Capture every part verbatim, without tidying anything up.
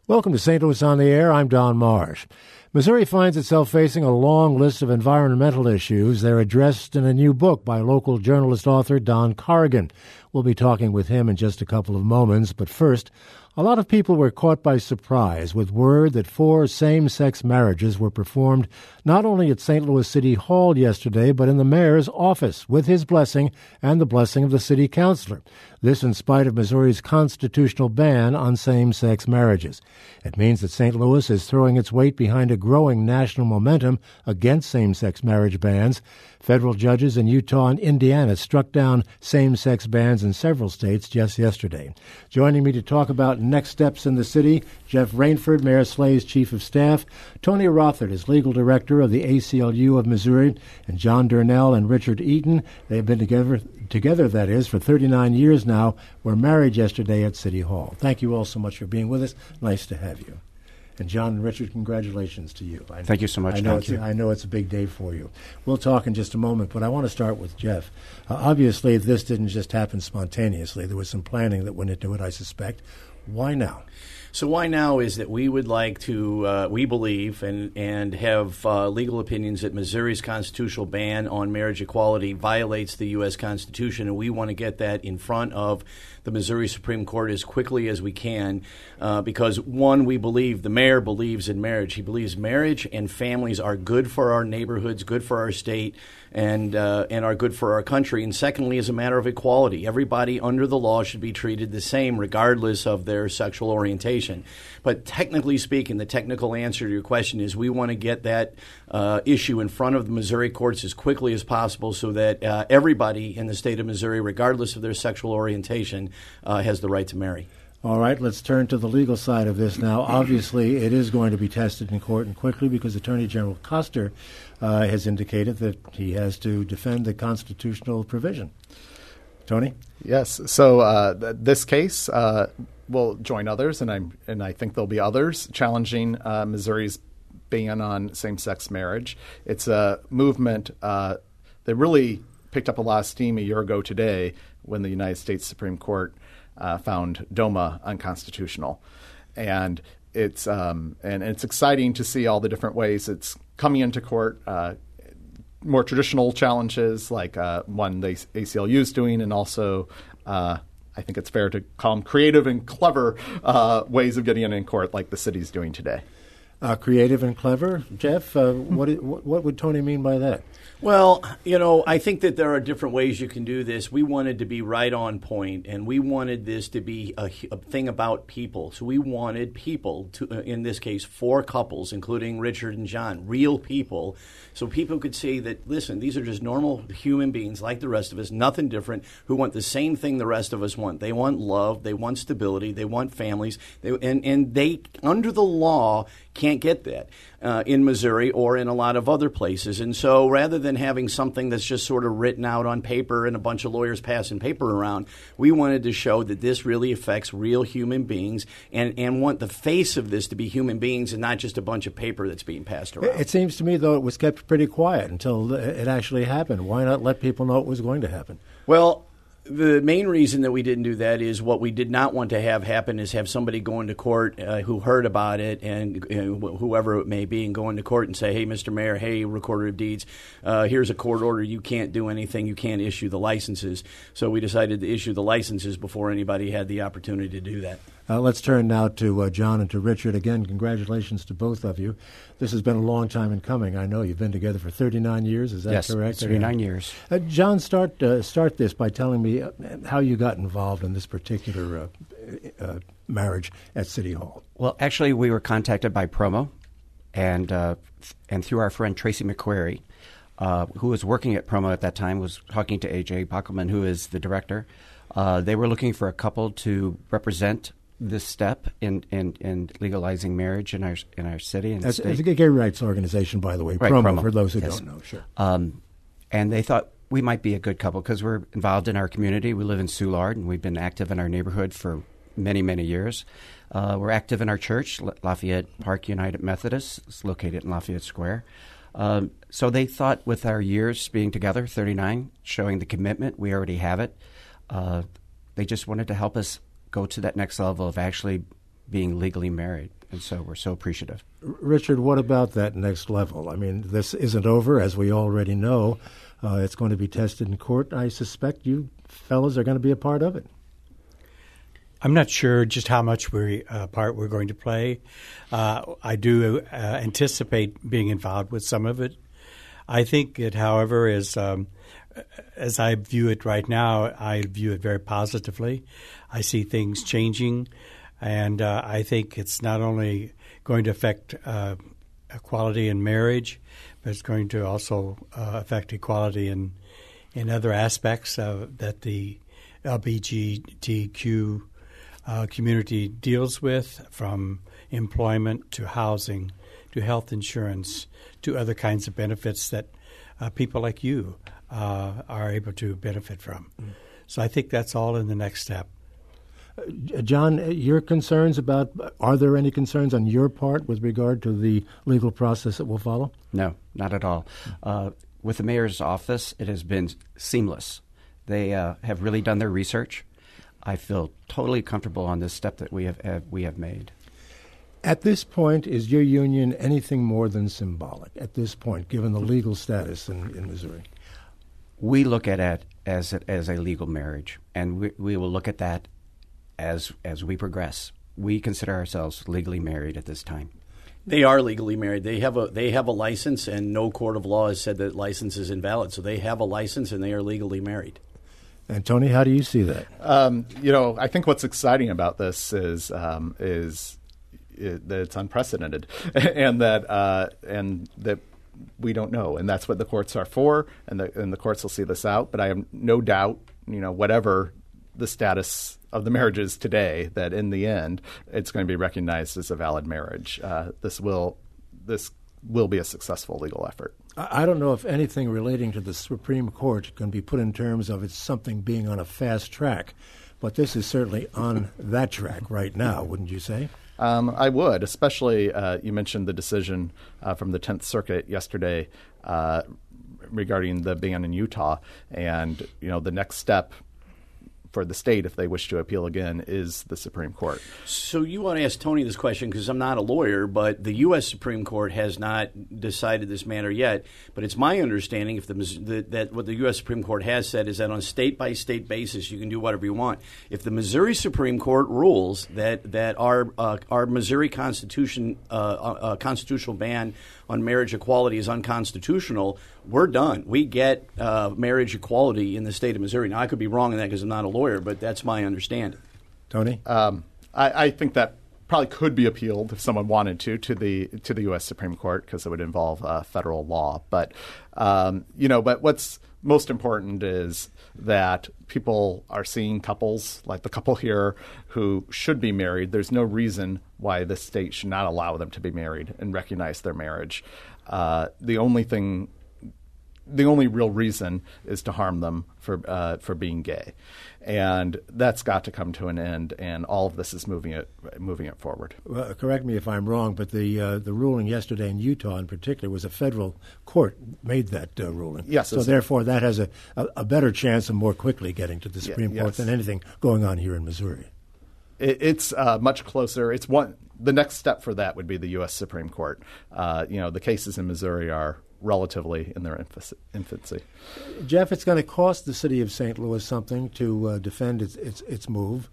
Welcome to Saint Louis on the Air. I'm Don Marsh. Missouri finds itself facing a long list of environmental issues. They're addressed in a new book by local journalist author Don Corrigan. We'll be talking with him in just a couple of moments. But first, a lot of people were caught by surprise with word that four same-sex marriages were performed not only at Saint Louis City Hall yesterday, but in the mayor's office, with his blessing and the blessing of the city councilor. This in spite of Missouri's constitutional ban on same-sex marriages. It means that Saint Louis is throwing its weight behind a growing national momentum against same-sex marriage bans. Federal judges in Utah and Indiana struck down same-sex bans in several states just yesterday. Joining me to talk about next steps in the city, Jeff Rainford, Mayor Slay's Chief of Staff, Tony Rothert is Legal Director of the A C L U of Missouri, and John Durnell and Richard Eaton. They've been together, together that is, for thirty-nine years now, were married yesterday at City Hall. Thank you all so much for being with us. Nice to have you. And John and Richard, congratulations to you. I, Thank you so much. I know, Thank it's, you. I know it's a big day for you. We'll talk in just a moment, but I want to start with Jeff. Uh, obviously, this didn't just happen spontaneously. There was some planning that went into it, I suspect. Why now? So why now is that we would like to, uh, we believe, and, and have uh, legal opinions that Missouri's constitutional ban on marriage equality violates the U S Constitution, and we want to get that in front of the Missouri Supreme Court as quickly as we can uh, because, one, we believe, the mayor believes in marriage. He believes marriage and families are good for our neighborhoods, good for our state, and uh, and are good for our country. And secondly, as a matter of equality, everybody under the law should be treated the same regardless of their sexual orientation. But technically speaking, the technical answer to your question is we want to get that uh, issue in front of the Missouri courts as quickly as possible so that uh, everybody in the state of Missouri, regardless of their sexual orientation, uh, has the right to marry. All right, let's turn to the legal side of this now. Obviously, it is going to be tested in court and quickly because Attorney General Koster uh, has indicated that he has to defend the constitutional provision. Tony? Yes. So uh, th- this case uh, will join others, and I'm and I think there'll be others challenging uh, Missouri's ban on same-sex marriage. It's a movement uh, that really picked up a lot of steam a year ago today when the United States Supreme Court Uh, found DOMA unconstitutional, and it's um, and, and it's exciting to see all the different ways it's coming into court. Uh, more traditional challenges like uh, one the A C L U is doing, and also uh, I think it's fair to call them creative and clever uh, ways of getting it in court, like the city's doing today. Uh, creative and clever, Jeff. Uh, what, what what would Tony mean by that? Well, you know, I think that there are different ways you can do this. We wanted to be right on point, and we wanted this to be a, a thing about people. So we wanted people to, uh, in this case, four couples, including Richard and John, real people, so people could see that, listen, these are just normal human beings like the rest of us, nothing different, who want the same thing the rest of us want. They want love, they want stability, they want families, they, and, and they, under the law, can't get that uh, in Missouri or in a lot of other places. And so rather than having something that's just sort of written out on paper and a bunch of lawyers passing paper around, we wanted to show that this really affects real human beings and, and want the face of this to be human beings and not just a bunch of paper that's being passed around. It seems to me, though, it was kept pretty quiet until it actually happened. Why not let people know it was going to happen? Well, the main reason that we didn't do that is what we did not want to have happen is have somebody go into court uh, who heard about it and uh, whoever it may be and go into court and say, hey, Mister Mayor, hey, Recorder of Deeds, uh, here's a court order. You can't do anything. You can't issue the licenses. So we decided to issue the licenses before anybody had the opportunity to do that. Uh, let's turn now to uh, John and to Richard. Again, congratulations to both of you. This has been a long time in coming. I know you've been together for thirty-nine years. Is that yes, correct? thirty-nine years. Uh, John, start uh, start this by telling me how you got involved in this particular uh, uh, marriage at City Hall. Well, actually, we were contacted by Promo, and uh, and through our friend Tracy McQuarrie, uh, who was working at Promo at that time, was talking to A J Bockelman, who is the director. Uh, they were looking for a couple to represent this step in, in, in legalizing marriage in our in our city and That's, state. It's a gay rights organization, by the way, right, Promo, Promo, for those who yes. don't know. Sure. Um, and they thought we might be a good couple because we're involved in our community. We live in Soulard, and we've been active in our neighborhood for many, many years. Uh, we're active in our church, Lafayette Park United Methodist. It's located in Lafayette Square. Um, so they thought with our years being together, thirty-nine, showing the commitment, we already have it. Uh, they just wanted to help us go to that next level of actually being legally married. And so we're so appreciative. Richard, what about that next level? I mean, this isn't over, as we already know. Uh, it's going to be tested in court. I suspect you fellas are going to be a part of it. I'm not sure just how much we uh, part we're going to play. Uh, I do uh, anticipate being involved with some of it. I think it, however, is um, as I view it right now, I view it very positively. I see things changing, and uh, I think it's not only going to affect uh, equality in marriage, but it's going to also uh, affect equality in in other aspects uh, that the L G B T Q uh, community deals with, from employment to housing to health insurance to other kinds of benefits that uh, people like you uh, are able to benefit from. Mm. So I think that's all in the next step. Uh, John, your concerns about, are there any concerns on your part with regard to the legal process that will follow? No, not at all. Uh, with the mayor's office, it has been seamless. They uh, have really done their research. I feel totally comfortable on this step that we have uh, we have made. At this point, is your union anything more than symbolic at this point, given the legal status in, in Missouri? We look at it as a, as a legal marriage, and we, we will look at that as as we progress. We consider ourselves legally married at this time. They are legally married. They have a they have a license, and no court of law has said that license is invalid. So they have a license, and they are legally married. And Tony, how do you see that? Um, you know, I think what's exciting about this is um, is it, that it's unprecedented, and that uh, and that we don't know, and that's what the courts are for, and the and the courts will see this out. But I have no doubt, you know, whatever the status of the marriage is today, that in the end, it's going to be recognized as a valid marriage. Uh, this will this will be a successful legal effort. I don't know if anything relating to the Supreme Court can be put in terms of it's something being on a fast track, but this is certainly on that track right now, wouldn't you say? Um, I would, especially uh, you mentioned the decision uh, from the Tenth Circuit yesterday uh, regarding the ban in Utah, and you know the next step for the state, if they wish to appeal again, is the Supreme Court. So you want to ask Tony this question, because I'm not a lawyer, but the U S Supreme Court has not decided this matter yet. But it's my understanding if the, the, that what the U S Supreme Court has said is that on a state-by-state basis, you can do whatever you want. If the Missouri Supreme Court rules that that our uh, our Missouri Constitution uh, uh, constitutional ban on marriage equality is unconstitutional, we're done. We get uh, marriage equality in the state of Missouri. Now, I could be wrong in that because I'm not a lawyer, but that's my understanding. Tony? Um, I, I think that probably could be appealed if someone wanted to to the to the U S Supreme Court, because it would involve uh, federal law. But um, you know, but what's most important is that people are seeing couples like the couple here who should be married. There's no reason why this state should not allow them to be married and recognize their marriage. Uh, the only thing, the only real reason is to harm them for uh, for being gay, and that's got to come to an end. And all of this is moving it moving it forward. Well, correct me if I'm wrong, but the uh, the ruling yesterday in Utah, in particular, was a federal court made that uh, ruling. Yes. So therefore, that has a, a, a better chance of more quickly getting to the Supreme yeah, Court yes. than anything going on here in Missouri. It, it's uh, much closer. It's one. The next step for that would be the U S Supreme Court. Uh, you know, the cases in Missouri are relatively in their infancy. Jeff, it's going to cost the city of Saint Louis something to uh, defend its its, its move.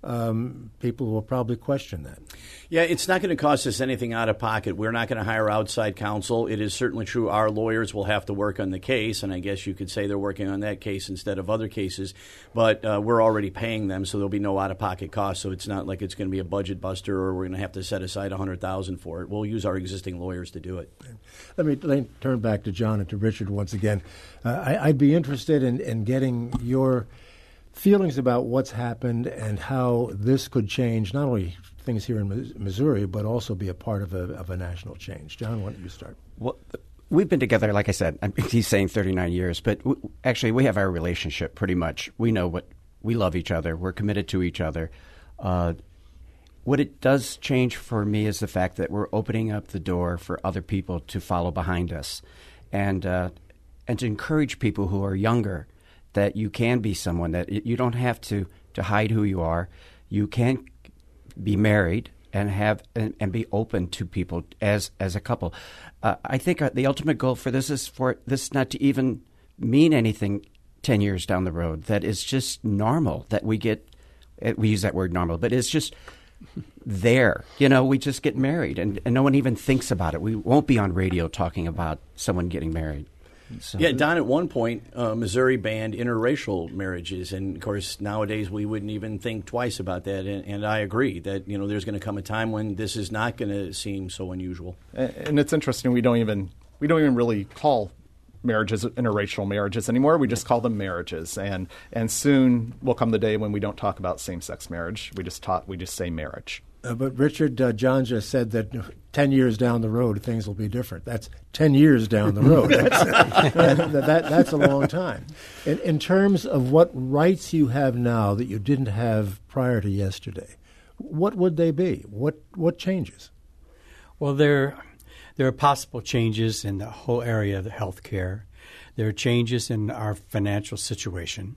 Um, people will probably question that. Yeah, it's not going to cost us anything out of pocket. We're not going to hire outside counsel. It is certainly true our lawyers will have to work on the case, and I guess you could say they're working on that case instead of other cases. But uh, we're already paying them, so there'll be no out-of-pocket cost. So it's not like it's going to be a budget buster or we're going to have to set aside one hundred thousand dollars for it. We'll use our existing lawyers to do it. Let me, let me turn back to John and to Richard once again. Uh, I, I'd be interested in, in getting your feelings about what's happened and how this could change not only things here in Missouri, but also be a part of a, of a national change. John, why don't you start? Well, we've been together, like I said, he's saying thirty-nine years, but w- actually we have our relationship pretty much. We know what we love each other. We're committed to each other. Uh, what it does change for me is the fact that we're opening up the door for other people to follow behind us, and uh, and to encourage people who are younger that you can be someone, that you don't have to, to hide who you are. You can be married and have and, and be open to people as as a couple. Uh, I think uh, the ultimate goal for this is for this not to even mean anything ten years down the road. That it's just normal that we get, we use that word normal, but it's just there. You know, we just get married and, and no one even thinks about it. We won't be on radio talking about someone getting married. So. Yeah, Don, at one point, uh, Missouri banned interracial marriages. And, of course, nowadays we wouldn't even think twice about that. And, and I agree that, you know, there's going to come a time when this is not going to seem so unusual. And, and it's interesting, we don't even we don't even really call marriages interracial marriages anymore. We just call them marriages. And and soon will come the day when we don't talk about same-sex marriage. We just talk, we just say marriage. Uh, but Richard, uh, John just said that ten years down the road, things will be different. That's ten years down the road. That's, that, that, that's a long time. In, in terms of what rights you have now that you didn't have prior to yesterday, what would they be? What what changes? Well, there, there are possible changes in the whole area of the health care. There are changes in our financial situation.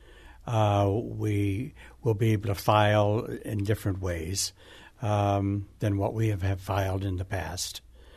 Uh, we will be able to file in different ways um, than what we have, have filed in the past.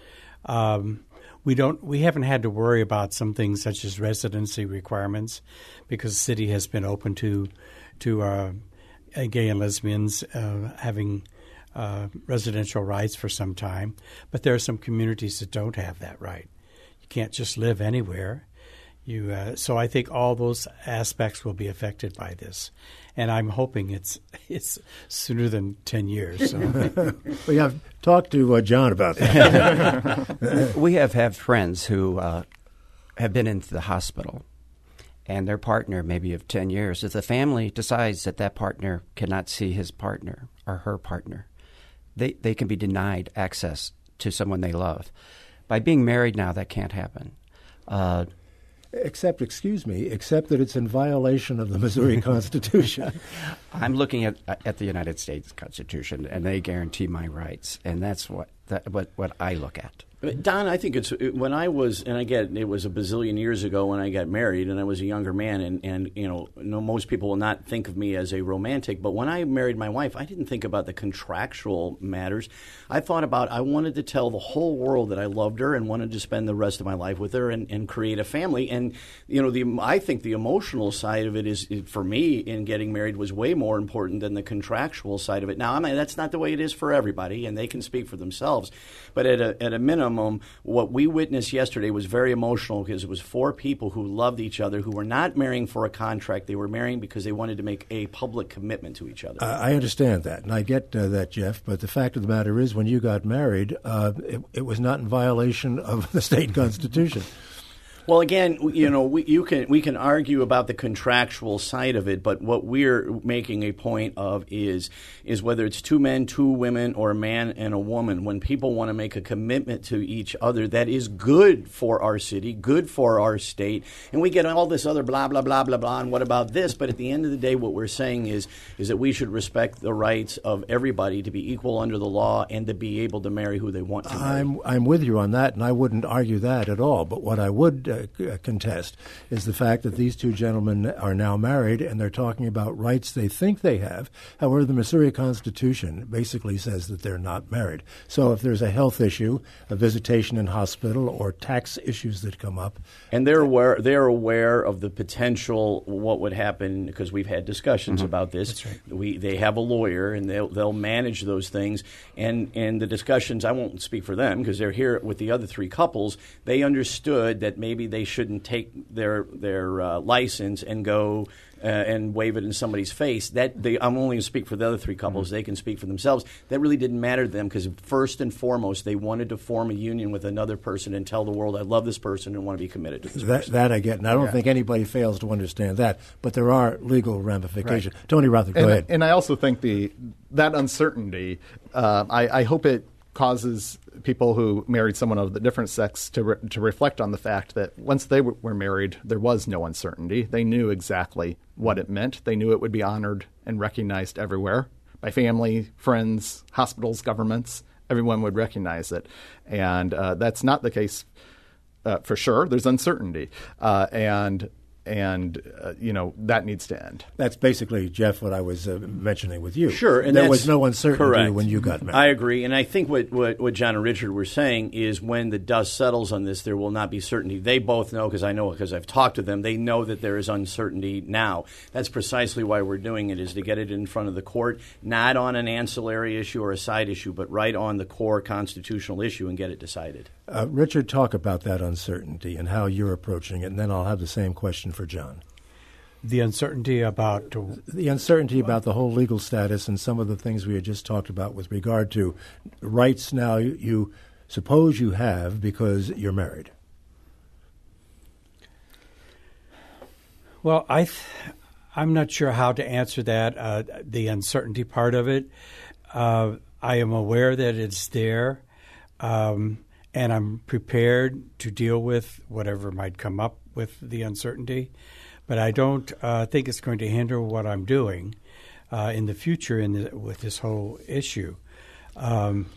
Um, we don't. We haven't had to worry about some things such as residency requirements because the city has been open to to uh, gay and lesbians uh, having uh, residential rights for some time. But there are some communities that don't have that right. You can't just live anywhere. You, uh, so I think all those aspects will be affected by this, and I'm hoping it's it's sooner than ten years. So. We have talked to uh, John about that. We have had friends who uh, have been into the hospital, and their partner, maybe of ten years, if the family decides that that partner cannot see his partner or her partner, they, they can be denied access to someone they love. By being married now, that can't happen. Uh, Except, excuse me, except that it's in violation of the Missouri Constitution. I'm looking at at the United States Constitution, and they guarantee my rights, and that's what that, what what I look at. Don, I think it's when I was, and again, it was a bazillion years ago when I got married, and I was a younger man, and, and you know, no, most people will not think of me as a romantic, but when I married my wife, I didn't think about the contractual matters. I thought about, I wanted to tell the whole world that I loved her and wanted to spend the rest of my life with her and, and create a family. And, you know, the I think the emotional side of it is, for me, in getting married was way more important than the contractual side of it. Now, I mean, that's not the way it is for everybody, and they can speak for themselves, but at a, at a minimum, what we witnessed yesterday was very emotional because it was four people who loved each other, who were not marrying for a contract. They were marrying because they wanted to make a public commitment to each other. Uh, I understand that, and I get uh, that, Jeff, but the fact of the matter is when you got married, uh, it, it was not in violation of the state constitution. Well, again, you know, we, you can we can argue about the contractual side of it, but what we're making a point of is is whether it's two men, two women, or a man and a woman. When people want to make a commitment to each other, that is good for our city, good for our state, and we get all this other blah blah blah blah blah. And what about this? But at the end of the day, what we're saying is is that we should respect the rights of everybody to be equal under the law and to be able to marry who they want to marry. I'm I'm with you on that, and I wouldn't argue that at all. But what I would Uh, contest is the fact that these two gentlemen are now married and they're talking about rights they think they have. However, the Missouri Constitution basically says that they're not married. So if there's a health issue, a visitation in hospital, or tax issues that come up. And they're aware, they're aware of the potential, what would happen, because we've had discussions mm-hmm. about this. That's right. We, they have a lawyer, and they'll, they'll manage those things. And, and the discussions, I won't speak for them because they're here with the other three couples, they understood that maybe they shouldn't take their their uh, license and go uh, and wave it in somebody's face. That they, I'm only going to speak for the other three couples. Mm-hmm. They can speak for themselves. That really didn't matter to them because first and foremost, they wanted to form a union with another person and tell the world, I love this person and want to be committed to this that, person. That I get, and I don't yeah. think anybody fails to understand that. But there are legal ramifications. Right. Tony Rutherford, go and, ahead. And I also think the that uncertainty, uh, I, I hope it causes people who married someone of the different sex to re- to reflect on the fact that once they w- were married, there was no uncertainty. They knew exactly what it meant. They knew it would be honored and recognized everywhere by family, friends, hospitals, governments. Everyone would recognize it. And uh, that's not the case uh, for sure. There's uncertainty. Uh, and and uh, you know that needs to end. That's basically, Jeff, what I was uh, mentioning with you. Sure, and there was no uncertainty correct. when you got married. I agree, and I think what, what, what John and Richard were saying is when the dust settles on this, there will not be certainty. They both know, because I know because I've talked to them, they know that there is uncertainty now. That's precisely why we're doing it, is to get it in front of the court, not on an ancillary issue or a side issue, but right on the core constitutional issue and get it decided. Uh, Richard, talk about that uncertainty and how you're approaching it, and then I'll have the same question for John. The uncertainty about the uncertainty about the whole legal status and some of the things we had just talked about with regard to rights now you, you suppose you have because you're married. Well, I th- I'm not sure how to answer that, uh, the uncertainty part of it. Uh, I am aware that it's there, um, and I'm prepared to deal with whatever might come up with the uncertainty. But I don't uh, think it's going to hinder what I'm doing uh, in the future in the, with this whole issue. Um,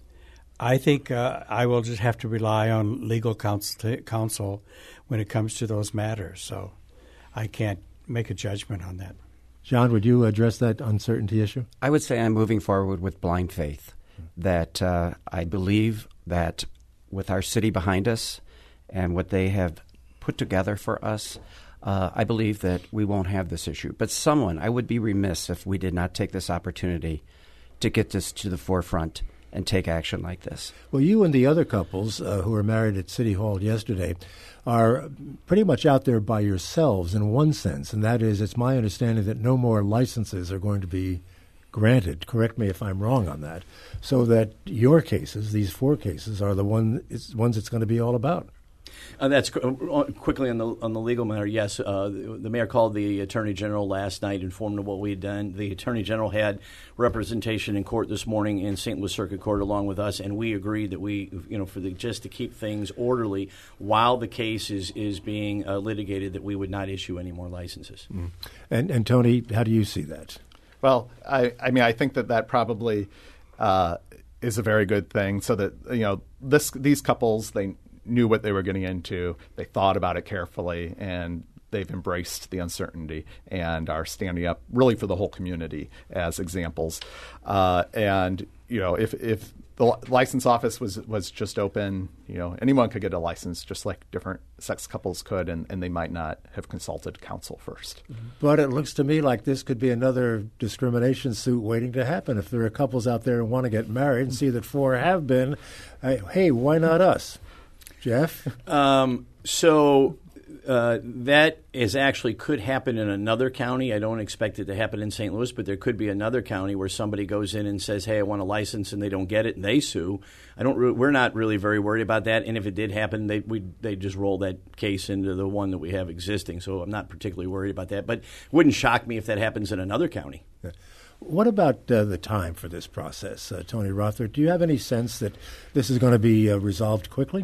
I think uh, I will just have to rely on legal counsel, counsel when it comes to those matters. So I can't make a judgment on that. John, would you address that uncertainty issue? I would say I'm moving forward with blind faith, that uh, I believe that with our city behind us and what they have put together for us, Uh, I believe that we won't have this issue. But someone, I would be remiss if we did not take this opportunity to get this to the forefront and take action like this. Well, you and the other couples uh, who were married at City Hall yesterday are pretty much out there by yourselves in one sense, and that is it's my understanding that no more licenses are going to be granted. Correct me if I'm wrong on that. So that your cases, these four cases, are the one, it's, ones it's going to be all about. Uh, that's uh, quickly on the on the legal matter. Yes, uh, the, the mayor called the attorney general last night, informed of what we had done. The attorney general had representation in court this morning in Saint Louis Circuit Court along with us, and we agreed that we, you know, for the just to keep things orderly while the case is is being uh, litigated, that we would not issue any more licenses. Mm. And and Tony, how do you see that? Well, I, I mean, I think that that probably uh, is a very good thing. So that you know, this these couples, they knew what they were getting into. They thought about it carefully, and they've embraced the uncertainty and are standing up really for the whole community as examples. Uh, and, you know, if, if the license office was, was just open, you know, anyone could get a license just like different sex couples could, and, and they might not have consulted counsel first. But it looks to me like this could be another discrimination suit waiting to happen. If there are couples out there who want to get married and see that four have been, uh, hey, why not us? Jeff? Um, so uh, that is actually could happen in another county. I don't expect it to happen in Saint Louis, but there could be another county where somebody goes in and says, hey, I want a license, and they don't get it, and they sue. I don't. Re- we're not really very worried about that, and if it did happen, they we they just roll that case into the one that we have existing, so I'm not particularly worried about that. But it wouldn't shock me if that happens in another county. Yeah. What about uh, the time for this process? Uh, Tony Rothert, do you have any sense that this is going to be uh, resolved quickly?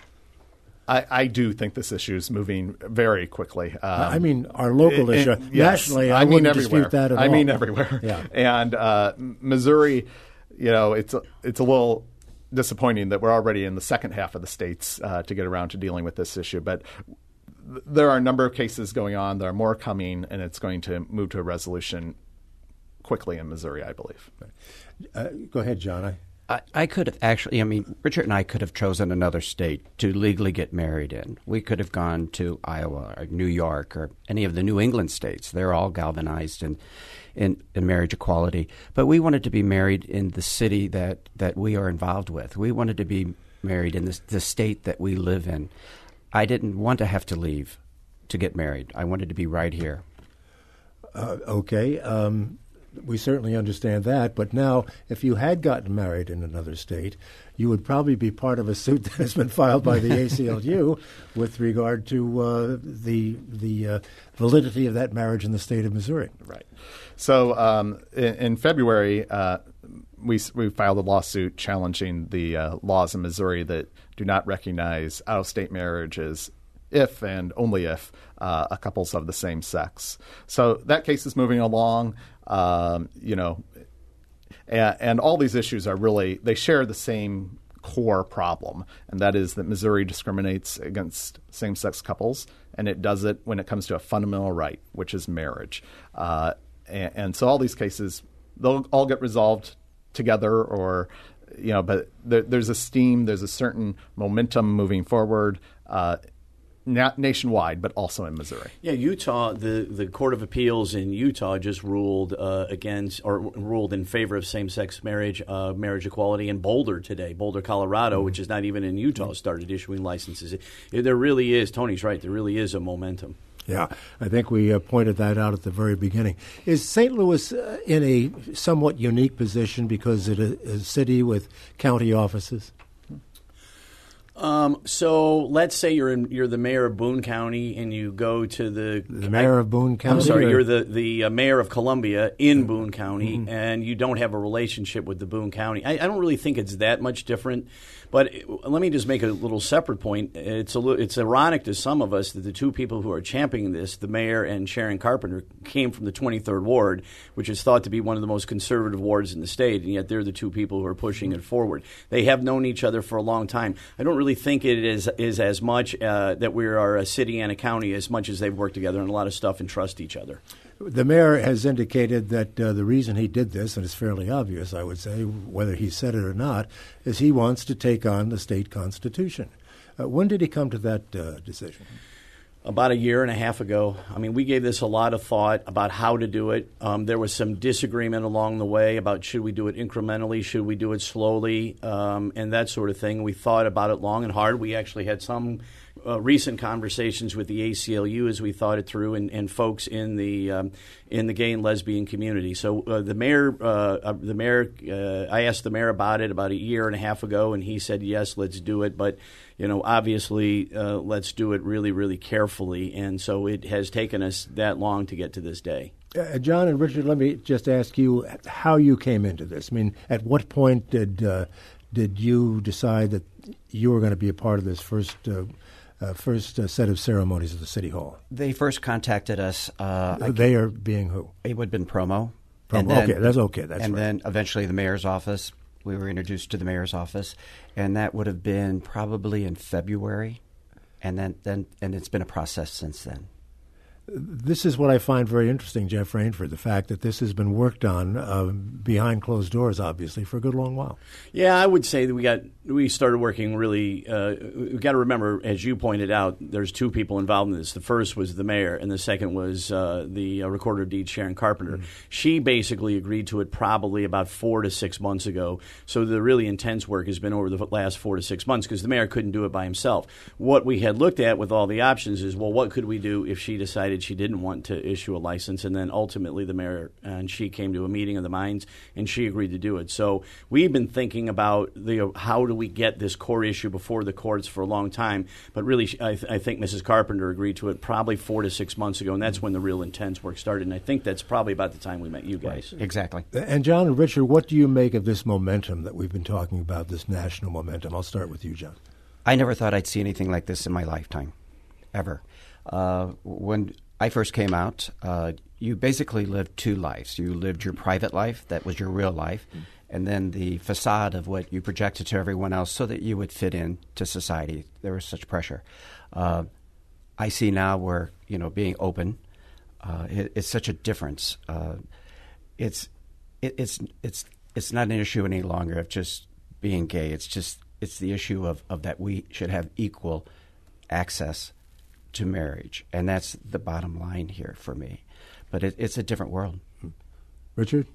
I, I do think this issue is moving very quickly. Um, I mean, our local it, issue. it, yes, Nationally, I, I mean wouldn't everywhere. dispute that at I all. mean everywhere. Yeah. And uh, Missouri, you know, it's a, it's a little disappointing that we're already in the second half of the states uh, to get around to dealing with this issue. But th- there are a number of cases going on. There are more coming, and it's going to move to a resolution quickly in Missouri, I believe. Uh, go ahead, John. I, I, I could have actually, I mean, Richard and I could have chosen another state to legally get married in. We could have gone to Iowa or New York or any of the New England states. They're all galvanized in, in, in marriage equality. But we wanted to be married in the city that, that we are involved with. We wanted to be married in the, the state that we live in. I didn't want to have to leave to get married. I wanted to be right here. Uh, okay. Um, we certainly understand that. But now, if you had gotten married in another state, you would probably be part of a suit that has been filed by the A C L U with regard to uh, the the uh, validity of that marriage in the state of Missouri. Right. So um, in, in February, uh, we we filed a lawsuit challenging the uh, laws in Missouri that do not recognize out-of-state marriages if and only if uh, a couple's of the same sex. So that case is moving along. Um, you know, and, and all these issues are really, they share the same core problem, and that is that Missouri discriminates against same-sex couples, and it does it when it comes to a fundamental right, which is marriage. Uh, and, and so all these cases, they'll all get resolved together, or you know, but there, there's a steam, there's a certain momentum moving forward. Uh, Na- nationwide, but also in Missouri. Yeah, Utah, the, the Court of Appeals in Utah just ruled uh, against or ruled in favor of same-sex marriage, uh, marriage equality in Boulder today. Boulder, Colorado, mm-hmm. which is not even in Utah, started issuing licenses. It, it, there really is, Tony's right, there really is a momentum. Yeah, I think we uh, pointed that out at the very beginning. Is Saint Louis uh, in a somewhat unique position because it is a city with county offices? Um, so let's say you're in, you're the mayor of Boone County and you go to the the mayor I, of Boone County. I'm sorry, or? you're the the uh, mayor of Columbia in Boone County, mm-hmm. and you don't have a relationship with the Boone County. I, I don't really think it's that much different. But let me just make a little separate point. It's a, it's ironic to some of us that the two people who are championing this, the mayor and Sharon Carpenter, came from the twenty-third Ward, which is thought to be one of the most conservative wards in the state, and yet they're the two people who are pushing it forward. They have known each other for a long time. I don't really think it is is as much uh, that we are a city and a county as much as they've worked together on a lot of stuff and trust each other. The mayor has indicated that uh, the reason he did this, and it's fairly obvious, I would say, whether he said it or not, is he wants to take on the state constitution. Uh, when did he come to that uh, decision? About a year and a half ago. I mean, we gave this a lot of thought about how to do it. Um, there was some disagreement along the way about should we do it incrementally, should we do it slowly, um, and that sort of thing. We thought about it long and hard. We actually had some uh, recent conversations with the A C L U as we thought it through, and, and folks in the um, in the gay and lesbian community. So uh, the mayor, uh, uh, the mayor, uh, I asked the mayor about it about a year and a half ago, and he said yes, let's do it, but. You know, obviously, uh, let's do it really, really carefully. And so it has taken us that long to get to this day. Uh, John and Richard, let me just ask you how you came into this. I mean, at what point did uh, did you decide that you were going to be a part of this first uh, uh, first uh, set of ceremonies at the City Hall? They first contacted us. Uh, they are being who? It would have been Promo. Promo. And then, okay, that's okay. That's and right. then eventually the mayor's office. We were introduced to the mayor's office, and that would have been probably in February, and then, then and it's been a process since then. This is what I find very interesting, Jeff Rainford, the fact that this has been worked on uh, behind closed doors, obviously, for a good long while. Yeah, I would say that we got we started working really. Uh, we got to remember, as you pointed out, there's two people involved in this. The first was the mayor, and the second was uh, the uh, recorder of deeds, Sharon Carpenter. Mm-hmm. She basically agreed to it probably about four to six months ago. So the really intense work has been over the last four to six months because the mayor couldn't do it by himself. What we had looked at with all the options is, well, what could we do if she decided she didn't want to issue a license, and then ultimately the mayor and she came to a meeting of the minds and she agreed to do it. So we've been thinking about the how do we get this core issue before the courts for a long time, but really I, th- I think Missus Carpenter agreed to it probably four to six months ago, and that's when the real intense work started, and I think that's probably about the time we met you guys. Right. Exactly. And John and Richard, what do you make of this momentum that we've been talking about, this national momentum? I'll start with you, John. I never thought I'd see anything like this in my lifetime, ever. Uh, when I first came out, uh, you basically lived two lives. You lived your private life, that was your real life, mm-hmm. and then the facade of what you projected to everyone else so that you would fit in to society. There was such pressure. Uh, I see now where, you know, being open, uh, it, it's such a difference. Uh, it's it, it's it's it's not an issue any longer of just being gay. It's just it's the issue of, of that we should have equal access to marriage, and that's the bottom line here for me. But it, it's a different world. Richard?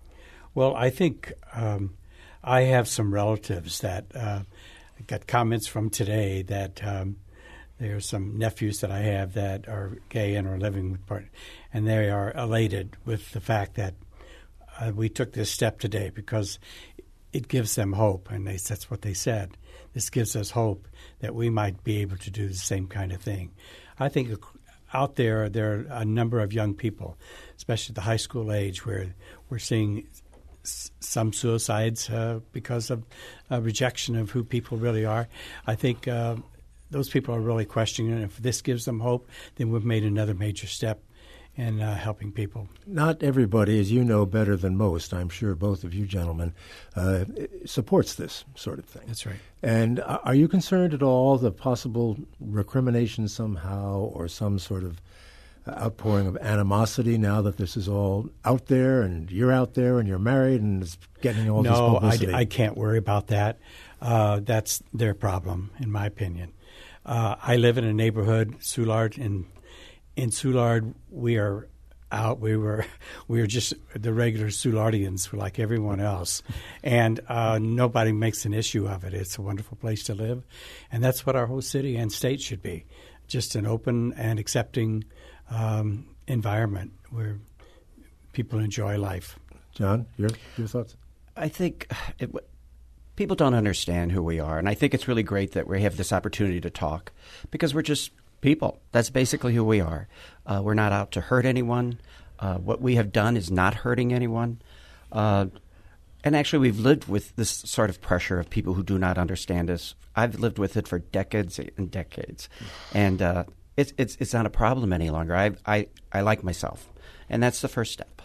Well, I think um, I have some relatives that uh, got comments from today that um, there are some nephews that I have that are gay and are living with partners, and they are elated with the fact that uh, we took this step today because it gives them hope, and they, that's what they said. This gives us hope that we might be able to do the same kind of thing. I think out there, there are a number of young people, especially at the high school age, where we're seeing s- some suicides uh, because of uh, rejection of who people really are. I think uh, those people are really questioning it. If this gives them hope, then we've made another major step in uh, helping people. Not everybody, as you know better than most, I'm sure both of you gentlemen, uh, supports this sort of thing. That's right. And are you concerned at all the possible recrimination somehow or some sort of outpouring of animosity now that this is all out there and you're out there and you're married and it's getting all no, this publicity? No, I, I can't worry about that. Uh, that's their problem, in my opinion. Uh, I live in a neighborhood, Soulard, and in Soulard we are out. We were we were just the regular Soulardians, like everyone else, and uh, nobody makes an issue of it. It's a wonderful place to live, and that's what our whole city and state should be, just an open and accepting um, environment where people enjoy life. John, your your thoughts? I think it, people don't understand who we are, and I think it's really great that we have this opportunity to talk because we're just people. That's basically who we are. Uh, we're not out to hurt anyone. Uh, what we have done is not hurting anyone. Uh, and actually, we've lived with this sort of pressure of people who do not understand us. I've lived with it for decades and decades, and uh, it's it's it's not a problem any longer. I I I like myself, and that's the first step.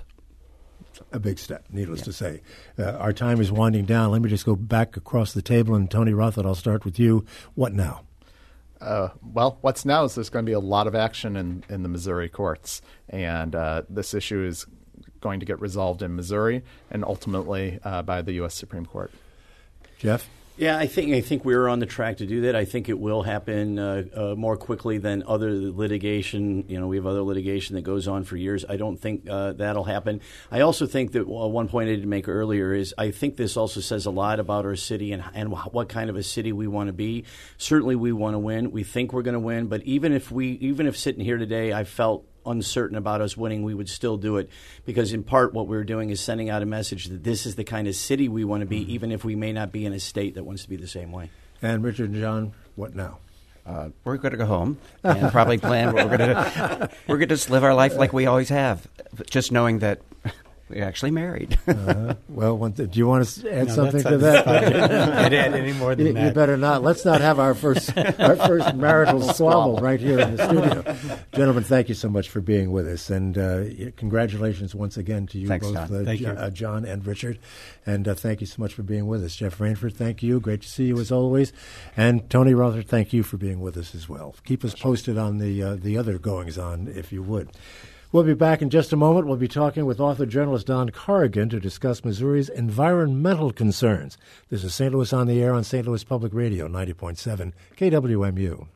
A big step, needless yeah. to say. Uh, our time is winding down. Let me just go back across the table, and Tony Rothert, I'll start with you. What now? Uh, well, what's now is there's going to be a lot of action in, in the Missouri courts, and uh, this issue is going to get resolved in Missouri and ultimately uh, by the U S Supreme Court. Jeff? Yeah, I think I think we're on the track to do that. I think it will happen uh, uh, more quickly than other litigation. You know, we have other litigation that goes on for years. I don't think uh, that'll happen. I also think that uh, one point I did make earlier is I think this also says a lot about our city and and what kind of a city we want to be. Certainly, we want to win. We think we're going to win. But even if we, even if sitting here today, I felt uncertain about us winning, we would still do it because in part what we're doing is sending out a message that this is the kind of city we want to be, even if we may not be in a state that wants to be the same way. And Richard and John, what now? Uh, we're going to go home and probably plan what we're going to do. We're going to just live our life like we always have, just knowing that we're actually married. uh, well, one th- do you want to add no, something to that's, that? Can't add any more than you, that. You better not. Let's not have our first our first marital squabble right here in the studio. Gentlemen, thank you so much for being with us, and uh, congratulations once again to you Thanks, both, John. Uh, thank J- you. Uh, John and Richard, and uh, thank you so much for being with us. Jeff Rainford, thank you. Great to see you as always, and Tony Rothert, thank you for being with us as well. Keep us posted on the uh, the other goings on, if you would. We'll be back in just a moment. We'll be talking with author-journalist Don Corrigan to discuss Missouri's environmental concerns. This is Saint Louis on the Air on Saint Louis Public Radio, ninety point seven K W M U.